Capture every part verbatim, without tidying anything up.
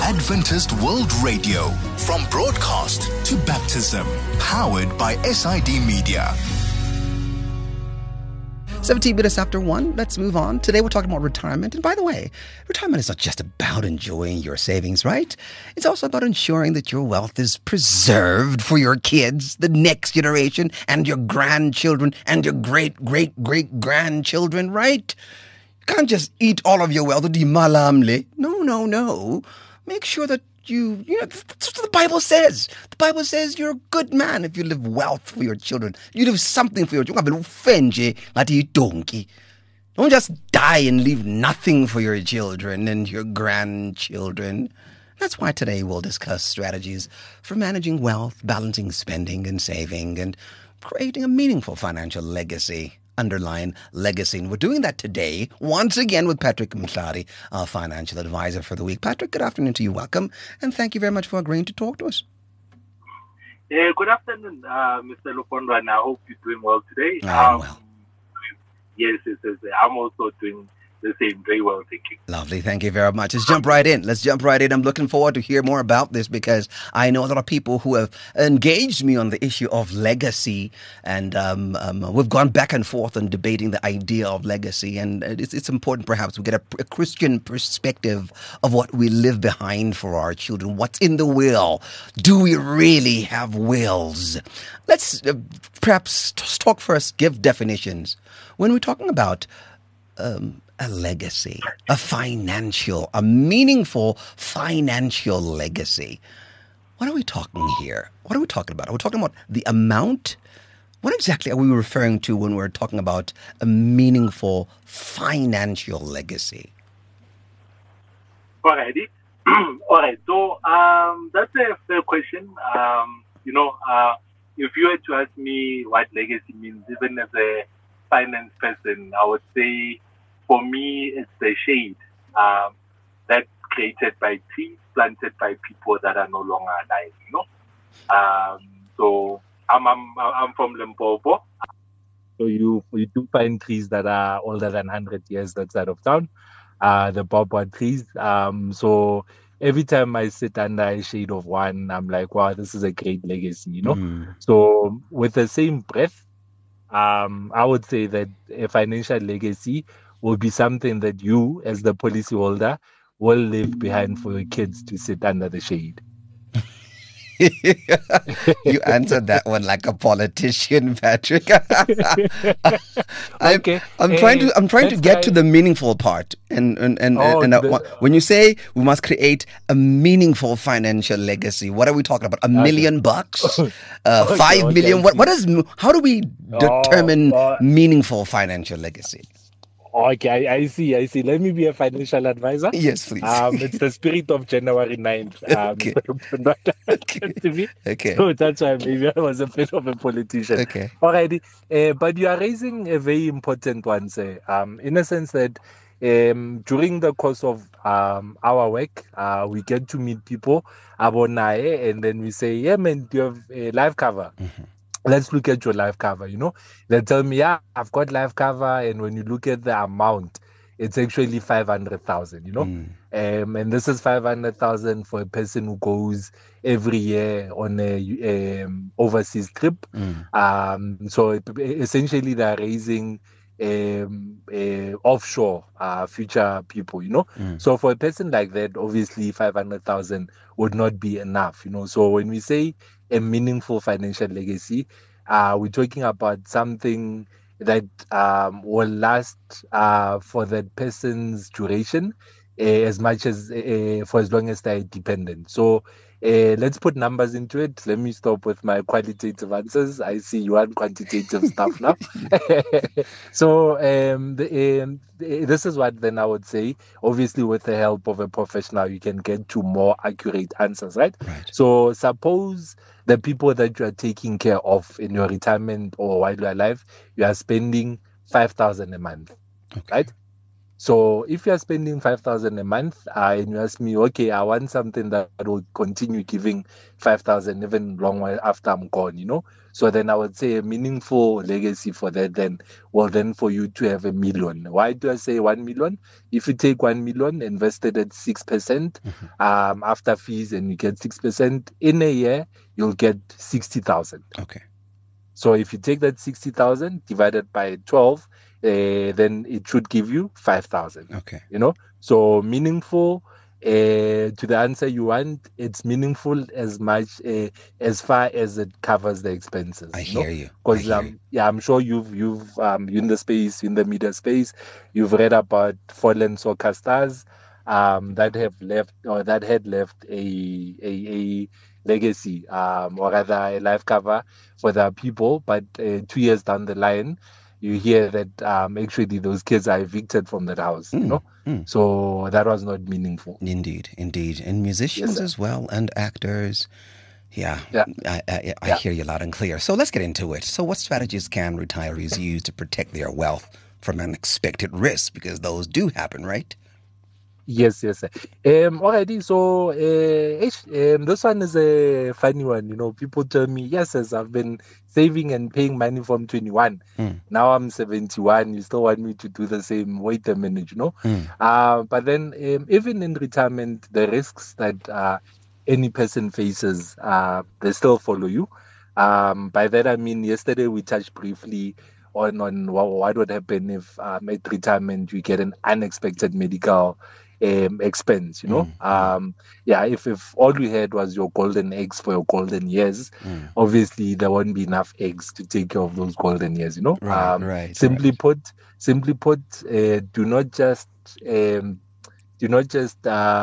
Adventist World Radio, from broadcast to baptism, powered by S I D Media. seventeen minutes after one, let's move on. Today we're talking about retirement. And by the way, retirement is not just about enjoying your savings, right? It's also about ensuring that your wealth is preserved for your kids, the next generation, and your grandchildren, and your great-great-great-grandchildren, right? You can't just eat all of your wealth. No, no, no. Make sure that You, you know, that's what the Bible says. The Bible says you're a good man if you leave wealth for your children. You leave something for your children. Don't just die and leave nothing for your children and your grandchildren. That's why today we'll discuss strategies for managing wealth, balancing spending and saving, and creating a meaningful financial legacy. Underline legacy. And we're doing that today, once again, with Patrick Mhlari, our financial advisor for the week. Patrick, good afternoon to you. Welcome. And thank you very much for agreeing to talk to us. Yeah, good afternoon, uh, Mister Lupondo, and I hope you're doing well today. I'm um, well. Yes, yes, yes, I'm also doing the same. Very well, thank you. Lovely. Thank you very much. Let's jump right in. Let's jump right in. I'm looking forward to hear more about this because I know a lot of people who have engaged me on the issue of legacy, and um, um, we've gone back and forth on debating the idea of legacy, and it's, it's important perhaps we get a, a Christian perspective of what we leave behind for our children. What's in the will? Do we really have wills? Let's uh, perhaps talk first, give definitions. When we're talking about um, a legacy, a financial, a meaningful financial legacy. What are we talking here? What are we talking about? Are we talking about the amount? What exactly are we referring to when we're talking about a meaningful financial legacy? Alrighty. All right. So um, that's a fair question. Um, you know, uh, if you were to ask me what legacy means, even as a finance person, I would say, for me, it's the shade um, that's created by trees planted by people that are no longer alive. You know, um, so I'm I'm I'm from Limpopo. So you you do find trees that are older than one hundred years that side of town, uh, the Bobo trees. Um, so every time I sit under a shade of one, I'm like, wow, this is a great legacy. You know, Mm. so with the same breath, um, I would say that a financial legacy will be something that you, as the policyholder, will leave behind for your kids to sit under the shade. You answered that one like a politician, Patrick. I'm, Okay. I'm Eh, trying to I'm trying to let's get try- to the meaningful part, and and and, Oh, and uh, the- when you say we must create a meaningful financial legacy, what are we talking about? A million bucks, uh, Okay, five okay, million? I What see. what is? How do we determine oh. meaningful financial legacy? Okay, I, I see, I see. Let me be a financial advisor. Yes, please. Um, it's the spirit of January ninth. Um, Okay. okay. to me. Okay. So that's why maybe I was a bit of a politician. Okay. Alrighty. Uh, but you are raising a very important one, sir. Um, in a sense that um, during the course of um, our work, uh, we get to meet people, abonaye, and then we say, yeah, man, do you have a life cover? Mm-hmm. Let's look at your life cover. You know, they tell me, yeah, I've got life cover, and when you look at the amount, it's actually five hundred thousand. You know, Mm. um, and this is five hundred thousand for a person who goes every year on a um, overseas trip. Mm. Um, so it, essentially, they're raising um, uh, offshore uh, future people. You know, Mm. so for a person like that, obviously, five hundred thousand would not be enough. You know, so when we say a meaningful financial legacy, uh, we're talking about something that um, will last uh, for that person's duration, uh, as much as uh, for as long as they're dependent. So uh, let's put numbers into it. Let me stop with my qualitative answers. I see you want quantitative stuff now. So um, the, um, the- this is what then I would say. Obviously, with the help of a professional, you can get to more accurate answers, right? Right. So suppose the people that you are taking care of in your retirement or while you are alive, you are spending five thousand a month, Okay. right? So if you're spending five thousand a month, uh, and you ask me, okay, I want something that will continue giving five thousand even long while after I'm gone, you know. So then I would say a meaningful legacy for that then, well, then for you to have a million. Why do I say one million? If you take one million, invested at six percent mm-hmm. um, after fees, and you get six percent in a year, you'll get sixty thousand. Okay. So if you take that sixty thousand divided by twelve, uh, then it should give you five thousand. Okay. You know, so meaningful. Uh, to the answer you want, it's meaningful as much uh, as far as it covers the expenses. I you hear know? you. Because um, yeah, I'm sure you've you've um in the space in the media space, you've read about fallen soccer stars um that have left or that had left a a, a legacy um or rather a life cover for their people, but uh, two years down the line, you hear that um, actually those kids are evicted from that house, Mm, you know? mm. So that was not meaningful. Indeed, indeed. And musicians Yes, as well, and actors. Yeah, Yeah. I, I, I Yeah. hear you loud and clear. So let's get into it. So what strategies can retirees use to protect their wealth from unexpected risks? Because those do happen, right? Yes, yes. sir. Um, already, so uh, ish, um, this one is a funny one. You know, people tell me, yes, yes, I've been saving and paying money from twenty-one. Mm. Now I'm seventy-one. You still want me to do the same? Wait a minute, you know. Mm. Uh, but then, um, even in retirement, the risks that uh, any person faces, uh, they still follow you. Um, by that I mean, yesterday we touched briefly on on what, what would happen if um, at retirement you get an unexpected medical um, expense, you know. Mm, um, yeah, if, if all you had was your golden eggs for your golden years, mm. obviously there won't be enough eggs to take care of those golden years, you know. Right, um, right, simply right. put, simply put, uh, do not just um, do not just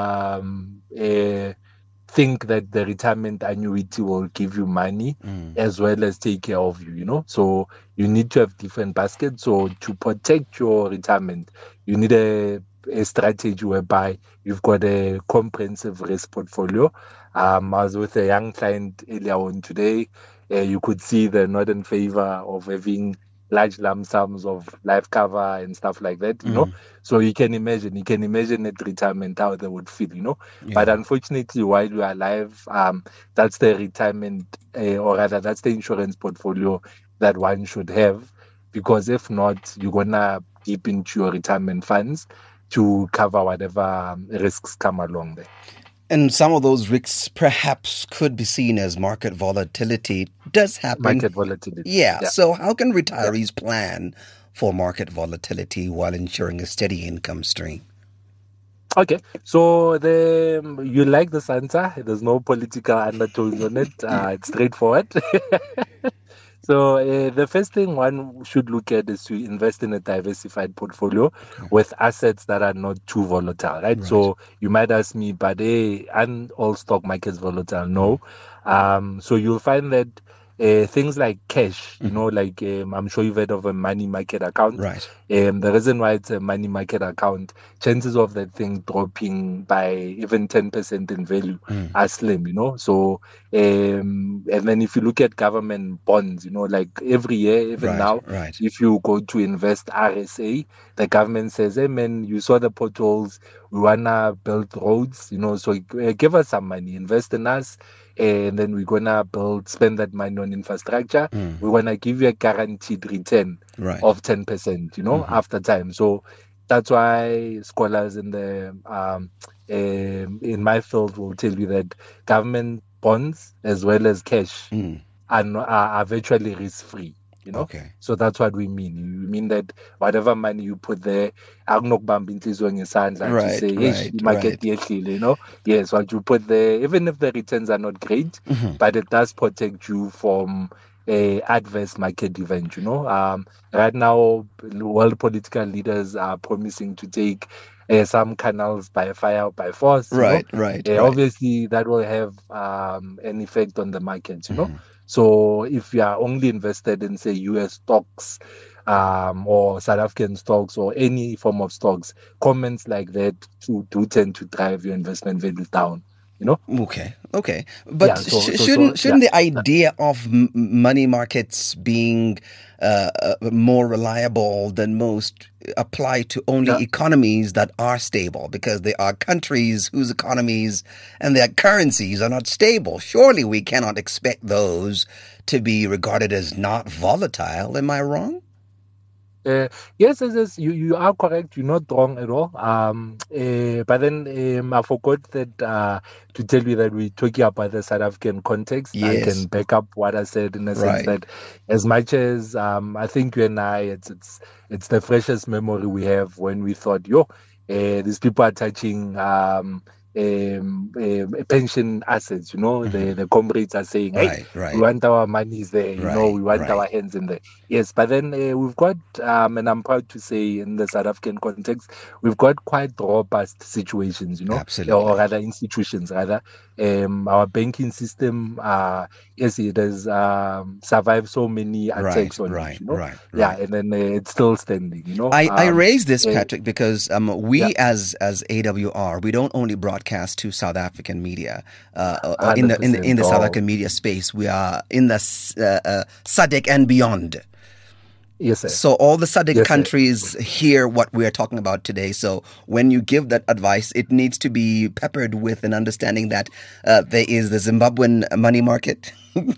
um, uh, think that the retirement annuity will give you money Mm. as well as take care of you, you know. So you need to have different baskets. So to protect your retirement, you need a, a strategy whereby you've got a comprehensive risk portfolio. Um, I was with a young client earlier on today. Uh, you could see the not in favor of having large lump sums of life cover and stuff like that, you know. Mm. So you can imagine, you can imagine at retirement how they would feel, you know. But Yeah. unfortunately, while you are alive, um, that's the retirement, uh, or rather, that's the insurance portfolio that one should have, because if not, you're gonna dip into your retirement funds to cover whatever um, risks come along there. And some of those risks perhaps could be seen as market volatility. Does happen. Market volatility. Yeah. Yeah. So how can retirees plan for market volatility while ensuring a steady income stream? Okay, so the you like this answer. There's no political undertones on it. Uh, it's straightforward. So uh, the first thing one should look at is to invest in a diversified portfolio Okay. with assets that are not too volatile, right? Right. So you might ask me, but hey, aren't all stock markets volatile? No. Um, so you'll find that uh, things like cash, you know, like um, I'm sure you've heard of a money market account. Right. Um, the reason why it's a money market account, chances of that thing dropping by even ten percent in value Mm. are slim, you know. So, um, and then if you look at government bonds, you know, like every year, even Right, now, right. if you go to invest R S A, the government says, hey man, you saw the potholes, we wanna build roads, you know, so uh, give us some money, invest in us, and then we're gonna build, spend that money on infrastructure. Mm. We wanna give you a guaranteed return Right. of ten percent, you know, Mhm. after time. So that's why scholars in the um, um, in my field will tell you that government bonds as well as cash Mm. are, no- are, are virtually risk free. You know, Okay. so that's what we mean. We mean that whatever money you put there, akunokubamba inhliziyo ngesandla to Right, say, right, hey, market yehlile, you know. Yes, what you put there, even if the returns are not great, Mhm. but it does protect you from a adverse market event, you know. Um, right now, world political leaders are promising to take uh, some canals by fire, by force, you Right, know. right, Uh, right. Obviously, that will have um, an effect on the markets, you know. Mhm. So if you are only invested in, say, U S stocks um, or South African stocks or any form of stocks, comments like that to, do tend to drive your investment value down. you know. Okay, okay, but Yeah, so- sh- so- shouldn't so, shouldn't yeah. the idea of m- money markets being uh, uh, more reliable than most apply to only Yeah. economies that are stable? Because there are countries whose economies and their currencies are not stable. Surely we cannot expect those to be regarded as not volatile. Am I wrong? Uh, yes, yes, yes. You you are correct. You're not wrong at all. Um, uh, but then um, I forgot that uh, to tell you that we're talking about the South African context. I Yes. can back up what I said in the sense Right. that, as much as um, I think you and I, it's it's it's the freshest memory we have when we thought, yo, uh, these people are touching um, um, um, pension assets. You know, the the comrades are saying, hey, Right, right. we want our monies there. You know, we Right, want right. our hands in there. Yes, but then uh, we've got, um, and I'm proud to say, in the South African context, we've got quite robust situations, you know, Absolutely. or rather institutions, rather. Um, our banking system, uh, yes, it has um, survived so many attacks Right, on right, it, you know. right, Yeah, right. and then uh, it's still standing, you know. I, I Um, raise this, uh, Patrick, because um, we yeah. as as A W R, we don't only broadcast to South African media. Uh, uh, one in hundred the in the, in the percent. South Oh, African media space, we are in the s- uh, uh, S A D C and beyond. yes, sir. So all the S A D C Yes, sir. countries hear what we are talking about today. So when you give that advice, it needs to be peppered with an understanding that uh, there is the Zimbabwean money market,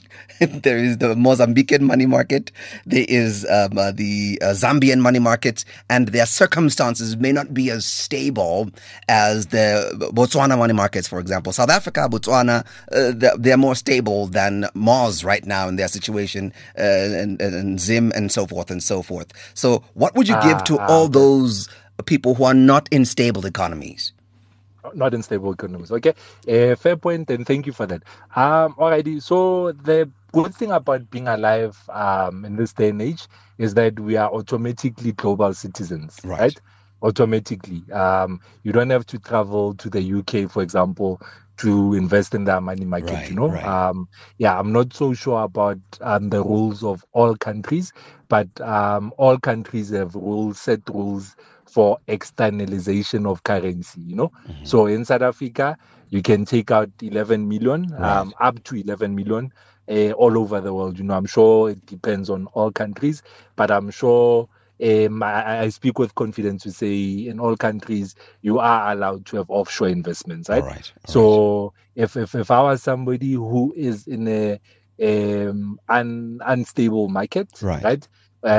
there is the Mozambican money market, there is um, uh, the uh, Zambian money market, and their circumstances may not be as stable as the Botswana money markets, for example. South Africa, Botswana, uh, they're, they're more stable than Moz right now in their situation, uh, and, and, and Zim and so forth and so forth. So what would you give Ah, to ah, all okay. those people who are not in stable economies? Not in stable economies. Okay, uh, fair point, and thank you for that. Um, alrighty. So the good thing about being alive um in this day and age is that we are automatically global citizens, Right. right? Automatically. Um, you don't have to travel to the U K, for example, to invest in the money market. Right, You know. right. Um, yeah, I'm not so sure about um the rules of all countries, but um all countries have rules, set rules for externalization of currency, you know. Mm-hmm. So in South Africa, you can take out eleven million, um, Right. up to eleven million uh, all over the world. You know, I'm sure it depends on all countries, but I'm sure um, I, I speak with confidence to say in all countries, you are allowed to have offshore investments, right? All right. All So if, if, if I was somebody who is in a um, un, unstable market, Right. right?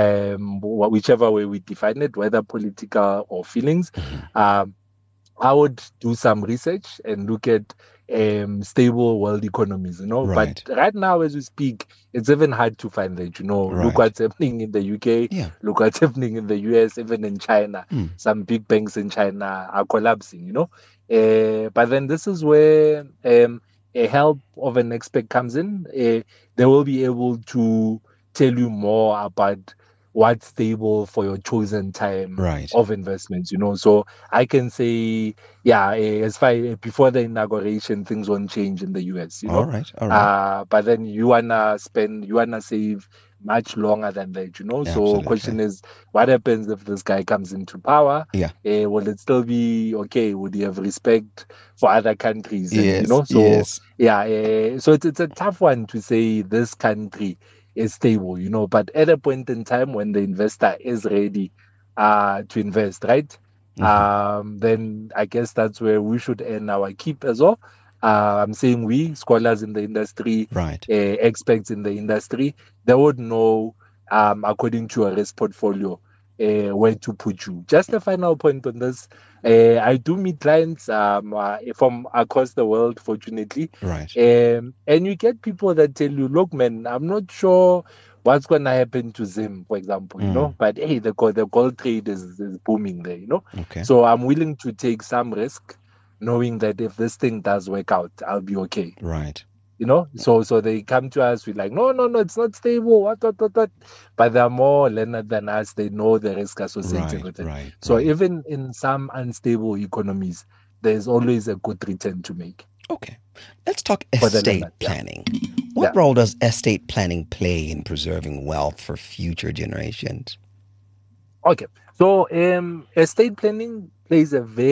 Um, wh- whichever way we define it, whether political or feelings, Mhm. um, I would do some research and look at um, stable world economies, you know. Right. But right now, as we speak, it's even hard to find that, you know. Right. Look what's happening in the U K, Yeah. look what's happening in the U S, even in China. Mm. Some big banks in China are collapsing, you know. Uh, but then this is where um, a help of an expert comes in. Uh, they will be able to tell you more about what's stable for your chosen time Right. of investments, you know. So I can say, yeah, eh, as far eh, before the inauguration, things won't change in the U S, you know. All right. All right. Uh, but then you wanna spend, you wanna save much longer than that, you know. So Absolutely. question is, what happens if this guy comes into power? Yeah. Eh, will it still be okay? Would he have respect for other countries? And, Yes. you know, so yes. yeah, eh, so it's it's a tough one to say this country is stable, you know. But at a point in time when the investor is ready uh, to invest, right? Mhm. Um, then I guess that's where we should earn our keep as well. Uh, I'm saying we, scholars in the industry, Right. uh, experts in the industry, they would know, um, according to a risk portfolio, uh, where to put you. Just a final point on this. Uh, I do meet clients um, uh, from across the world, fortunately. Right. Um, and you get people that tell you, look, man, I'm not sure what's going to happen to Zim, for example, you Mm. know, but hey, the gold, the gold trade is, is booming there, you know. Okay. So I'm willing to take some risk, knowing that if this thing does work out, I'll be okay, Right. you know. So so they come to us with like, no, no, no, it's not stable, what, what, what, what. But they're more learned than us. They know the risk associated Right. with it. Right. So right. even in some unstable economies, there's always a good return to make. Okay. Let's talk For the estate learner, yeah. planning. What Yeah. role does estate planning play in preserving wealth for future generations? Okay, so um, estate planning plays a very,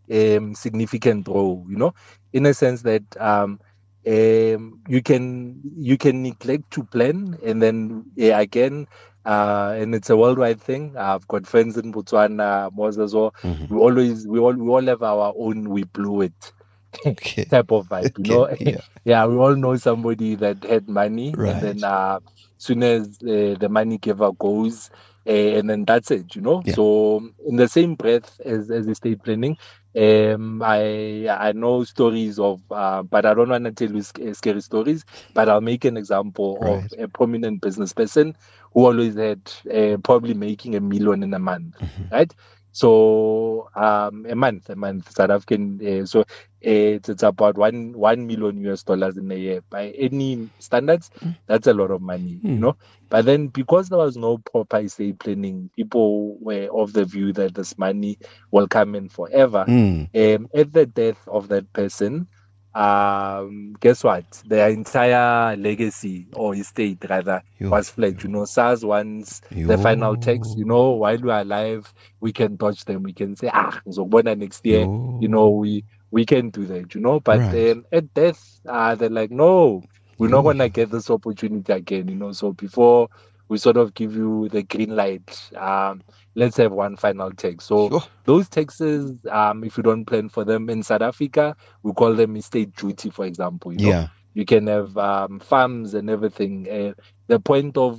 um, significant role, you know, in a sense that um, um, you can you can neglect to plan, and then yeah, again, uh, and it's a worldwide thing. I've got friends in Botswana, Moses, or Mm-hmm. we always we all we all have our own we blew it Okay. type of vibe, you know. Okay. Yeah. Yeah, we all know somebody that had money, Right. and then uh, soon as uh, the money giver goes, uh, and then that's it, you know. Yeah. So in the same breath as as estate planning, um, I I know stories of, uh, but I don't want to tell you sc- scary stories. But I'll make an example Right. of a prominent business person who always had uh, probably making a million in a month, Mm-hmm. right? So um, a month, a month, South African. Uh, so it's, it's about one one million U S dollars in a year by any standards. That's a lot of money, you Mm. know. But then because there was no proper estate planning, people were of the view that this money will come in forever. Mm. Um, at the death of that person, um, guess what? Their entire legacy or estate rather Yo. was fled. You know, SARS wants the final tax. You know, while we are alive, we can dodge them. We can say, ah, so when next year, Yo. you know, we we can do that, you know. But Right. um, at death, uh, they're like, no, we're Yo. not gonna get this opportunity again, you know. So before we sort of give you the green light, um, let's have one final tax. So Sure. those taxes, um, if you don't plan for them in South Africa, we call them estate duty, for example. You know, Yeah. you can have um, farms and everything. Uh, the point of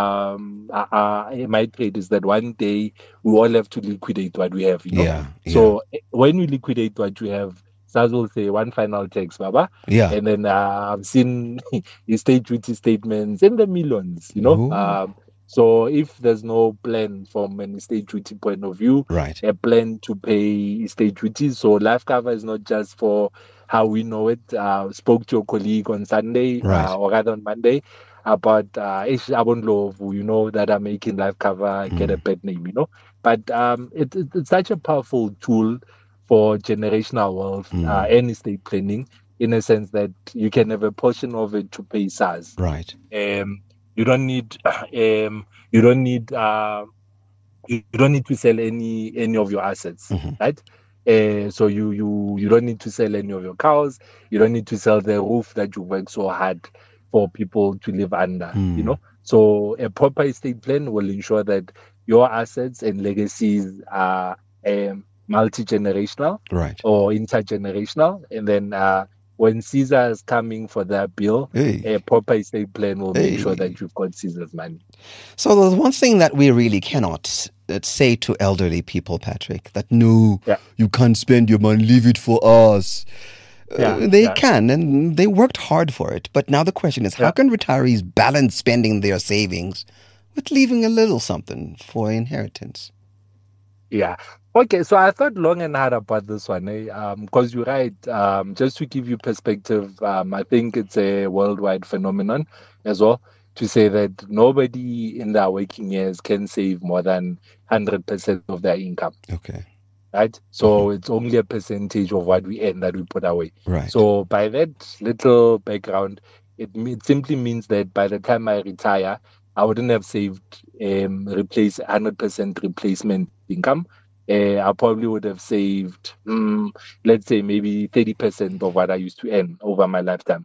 um, uh, uh, my trade is that one day we all have to liquidate what we have. You know, Yeah. Yeah. so eh, when we liquidate what we have, SARS will say one final tax, Baba. Yeah. And then uh, I've seen estate duty statements in the millions, you know. Ooh. Um, so if there's no plan from an estate duty point of view, Right. a plan to pay estate duty. So life cover is not just for how we know it. Uh, spoke to a colleague on Sunday, Right. uh, or rather on Monday, about uh, Ish Abondlo, who you know that are making life cover get a bad name, you know. But um, it, it, it's such a powerful tool for generational wealth Mm. uh, and estate planning, in a sense that you can have a portion of it to pay SARS. Right. Um, you don't need um, you don't need uh, you don't need to sell any any of your assets, Mhm. right? Uh, so you you you don't need to sell any of your cows. You don't need to sell the roof that you worked so hard for people to live under. Mm. You know, so a proper estate plan will ensure that your assets and legacies are um, multi-generational Right. or intergenerational, and then uh, when Caesar is coming for that bill, Hey. a proper estate plan will make sure Hey. that you've got Caesar's money. So there's one thing that we really cannot uh, say to elderly people, Patrick, that no, Yeah. you can't spend your money, leave it for us. Uh, Yeah, they yeah. can, and they worked hard for it. But now the question is, how Yeah. can retirees balance spending their savings with leaving a little something for inheritance? Yeah. Okay. So I thought long and hard about this one, eh? Um, because you're right. Um, just to give you perspective, um, I think it's a worldwide phenomenon as well to say that nobody in their working years can save more than one hundred percent of their income, Okay. right? So it's only a percentage of what we earn that we put away. Right. So by that little background, it, me- it simply means that by the time I retire, I wouldn't have saved um, replace one hundred percent replacement income. Uh, I probably would have saved, um, let's say, maybe thirty percent of what I used to earn over my lifetime.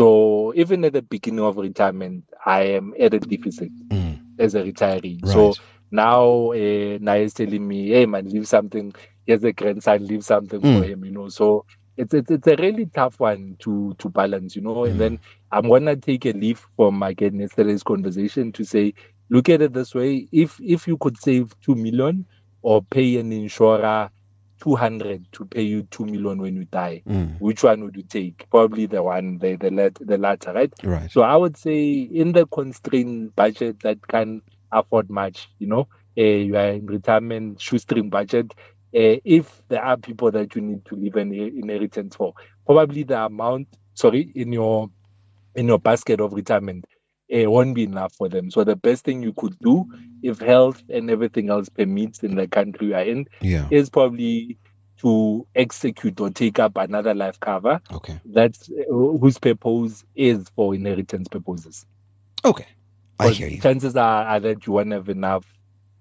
So even at the beginning of retirement, I am at a deficit Mm. as a retiree. Right. So now uh, Naya is telling me, hey man, leave something. Here's a grandson, leave something for Mm. him, you know. So it's, it's it's a really tough one to to balance, you know. And Mm. then I'm gonna take a leaf from again yesterday's conversation to say, look at it this way: if if you could save two million or pay an insurer two hundred to pay you two million when you die, Mm. which one would you take? Probably the one, the the, lat- the latter, right? Right. So I would say in the constrained budget that can afford much, you know, uh, you are in retirement shoestring budget. Uh, if there are people that you need to leave an inheritance for, probably the amount, sorry, in your in your basket of retirement, it won't be enough for them. So the best thing you could do, if health and everything else permits in the country you are in, Yeah. is probably to execute or take up another life cover Okay. that's uh, whose purpose is for inheritance purposes. Okay. I Because hear you. chances are, are that you won't have enough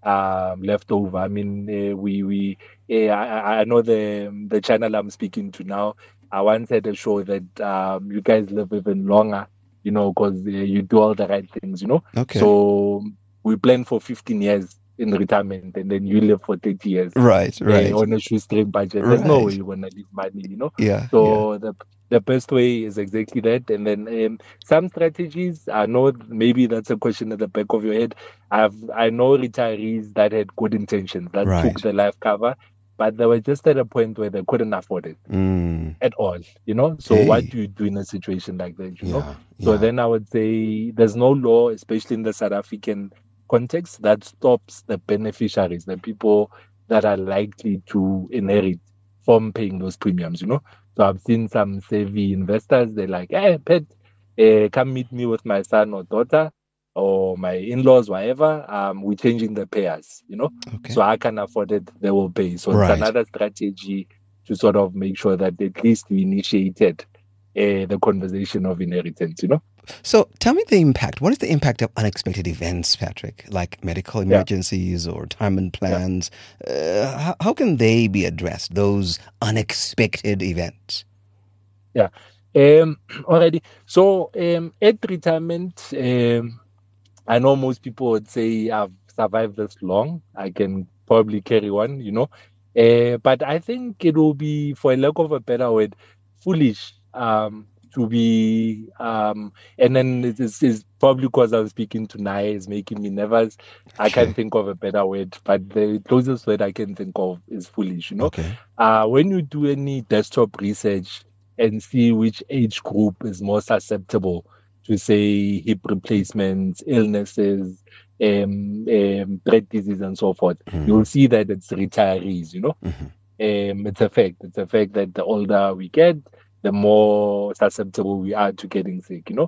um, left over. I mean, uh, we we uh, I, I know the the channel I'm speaking to now. I once had a show that um, you guys live even longer, you know, because uh, you do all the right things, you know. Okay. So we plan for fifteen years in retirement, and then you live for thirty years. Right, right. Uh, on a shoestring budget. There's Right. no way you're gonna leave money, you know. Yeah. So the the best way is exactly that. And then um, some strategies, I know maybe that's a question at the back of your head. I've I know retirees that had good intentions that Right. took the life cover, but they were just at a point where they couldn't afford it Mm. at all, you know. So Hey. what do you do in a situation like that, you know? Yeah. So yeah. then I would say there's no law, especially in the South African context, that stops the beneficiaries, the people that are likely to inherit, from paying those premiums, you know. So I've seen some savvy investors, they're like, hey, Pet, uh, come meet me with my son or daughter or my in-laws, whatever. Um, we're changing the payers, you know. Okay. So I can afford it, they will pay. So Right. it's another strategy to sort of make sure that at least we initiated uh, the conversation of inheritance, you know. So tell me the impact. What is the impact of unexpected events, Patrick, like medical emergencies or retirement plans? Uh, how, how can they be addressed, those unexpected events? Yeah. Um, already. So um, at retirement, um, I know most people would say I've survived this long. I can probably carry on, you know. Uh, but I think it will be, for a lack of a better word, foolish um, to be, um, and then it is, is probably because I was speaking to Naya is making me nervous. I Okay. can't think of a better word, but the closest word I can think of is foolish, you know. Okay. Uh, when you do any desktop research and see which age group is more susceptible to, say, hip replacements, illnesses, um, um, breast disease, and so forth, Mhm. you'll see that it's retirees, you know. Mhm. Um, it's a fact. It's a fact that the older we get, the more susceptible we are to getting sick, you know.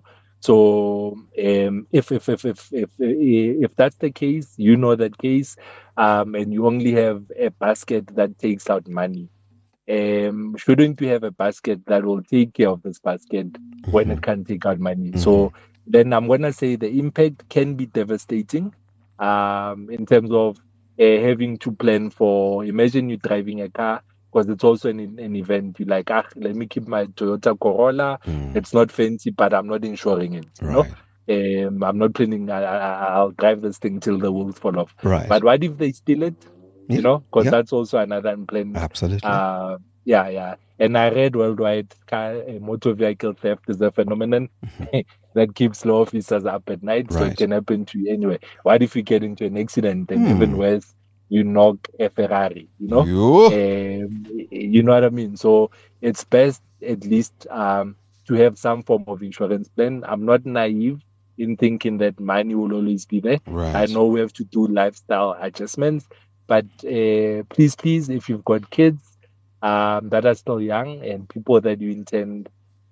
So um, if, if if if if if that's the case, you know that case, um, and you only have a basket that takes out money, um, shouldn't you have a basket that will take care of this basket when it can't take out money? Mhm. So then I'm gonna say the impact can be devastating, um, in terms of uh, having to plan for. Imagine you're driving a car, because it's also an an event. You like, ah, let me keep my Toyota Corolla. Mm. It's not fancy, but I'm not insuring it. You know, Right. um, I'm not planning. I, I, I'll drive this thing till the wheels fall off. Right. But what if they steal it? Yeah. You know, because Yeah. that's also another unplanned. Absolutely. Uh, yeah, yeah. And I read worldwide car uh, motor vehicle theft is a phenomenon that keeps law officers up at night. So Right. it can happen to you anyway. What if you get into an accident and Hmm. even worse, you knock a Ferrari, you know? Yo. Um, you know what I mean? So it's best at least um, to have some form of insurance plan. I'm not naive in thinking that money will always be there. Right. I know we have to do lifestyle adjustments, but uh, please, please, if you've got kids um, that are still young and people that you intend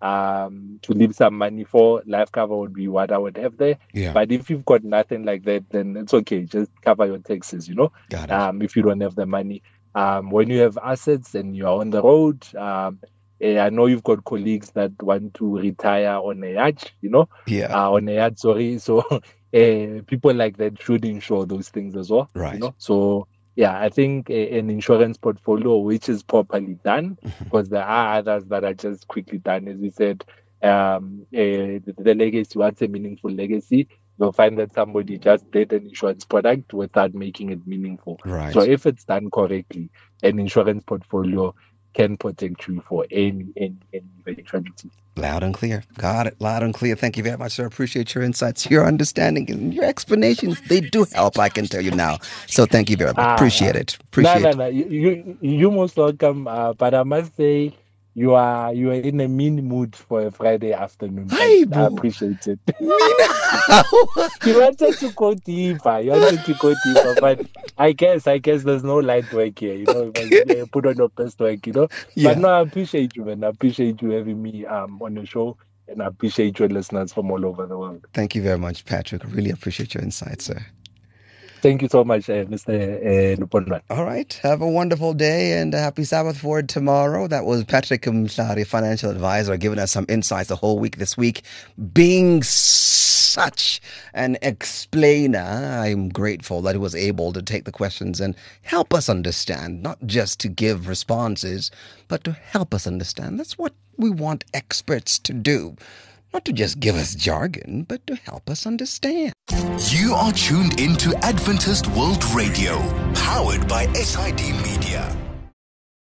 um, to leave some money for, life cover would be what I would have there. Yeah. But if you've got nothing like that, then it's okay. Just cover your taxes, you know, Got it. um, if you don't have the money. Um, when you have assets and you're on the road, um, eh, I know you've got colleagues that want to retire on a yacht, you know, Yeah. uh, on a yacht, sorry. So uh, people like that should insure those things as well, Right. you know. So yeah, I think uh, an insurance portfolio which is properly done, because there are others that are just quickly done. As we said, um, uh, the, the legacy, what's a meaningful legacy? You'll find that somebody just did an insurance product without making it meaningful. Right. So if it's done correctly, an insurance portfolio can protect you for any any, any eventuality. Loud and clear. Got it. Loud and clear. Thank you very much, sir. Appreciate your insights, your understanding, and your explanations. They do help, I can tell you now. So thank you very much. Ah, Appreciate ah. it. Appreciate no, it. no, no. You, you, you most welcome. Uh, but I must say, you are you are in a mean mood for a Friday afternoon. Hey, I, I boo. appreciate it. Mean- You wanted to go deeper. You wanted to go deeper, but I guess I guess there's no light work here. You know, you must, uh, put on your best work. You know, Yeah. but no, I appreciate you, man. I appreciate you having me um on the show, and I appreciate your listeners from all over the world. Thank you very much, Patrick. I really appreciate your insights, sir. Thank you so much, uh, Mister Uh, Luponman. All right. Have a wonderful day and a happy Sabbath for tomorrow. That was Patrick Mhlari, financial advisor, giving us some insights the whole week this week. Being s- such an explainer. I'm grateful that he was able to take the questions and help us understand, not just to give responses, but to help us understand. That's what we want experts to do. Not to just give us jargon, but to help us understand. You are tuned into Adventist World Radio, powered by S I D Media.